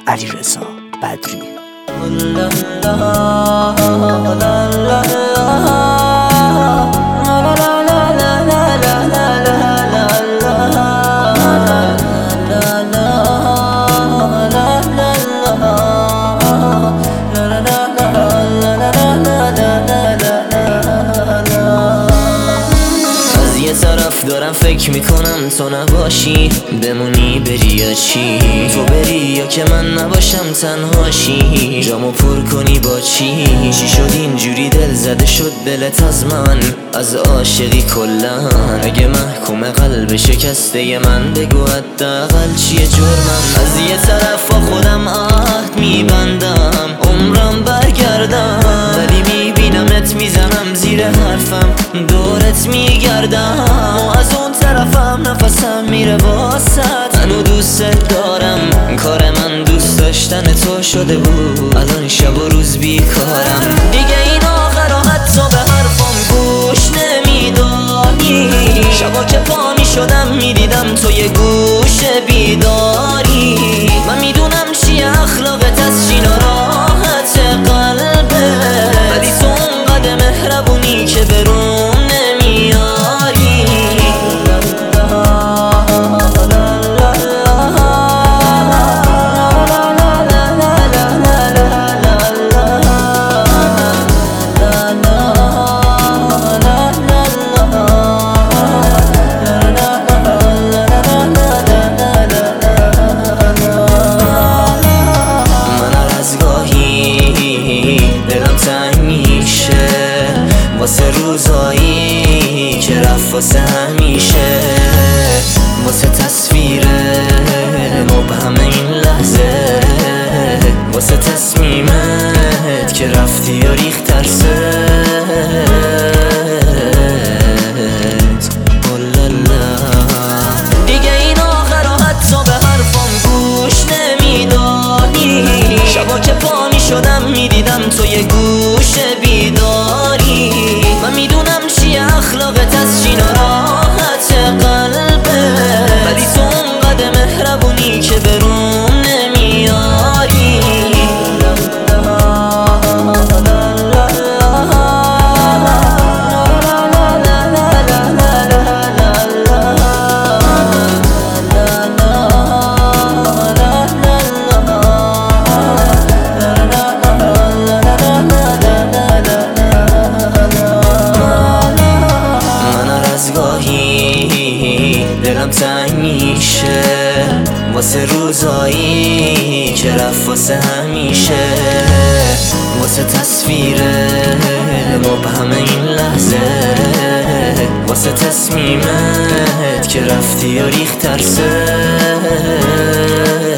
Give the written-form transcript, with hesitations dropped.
علیرضا بدری. دارم فکر میکنم تو نباشی بمونی بری یا چی، تو بری یا که من نباشم تنهاشی، جامو پر کنی با چی شد اینجوری دل زده شد دلت از من، از عاشقی کلن. اگه محکوم قلب شکسته من بگو حداقل چیه جرمم. از یه طرف با خودم عهد میبندم عمرم برگردم، ولی میبینمت میزنم زیر حرفم دورت میگردم، و از اون طرفم نفسم میره واسط. منو دوست دارم کار من دوست داشتن تو شده بود، الان شب و روز بیکارم دیگه این آخر و حتی به حرفم گوش نمیداری. شبا که پا میشدم میدیدم تو یه گوشه بیداری، من میدونم چیه اخلاقت از چی ناراحت قلبه، ولی تو اونقدر مهربونی که برون نمیاری. واسه روزایی که رفت واسه همیشه، واسه تصویر مبهم این لحظه، واسه تصمیمت که رفتی یا ریخت ترست. دیگه این آخر و حتی به حرفم گوش نمیداری. شبا که پا میشدم میدیدم تو یه گوشه بیداری، من میدونم چیه اخلاقت از چی ناراحت قلبه، ولی تو اونقدر مهربونی که برون نمیاری. دلم تنگ میشه واسه روزایی که رفت واسه همیشه، واسه تصویر مبهم این لحظه، واسه تصمیمت که رفتی یا ریخت ترست.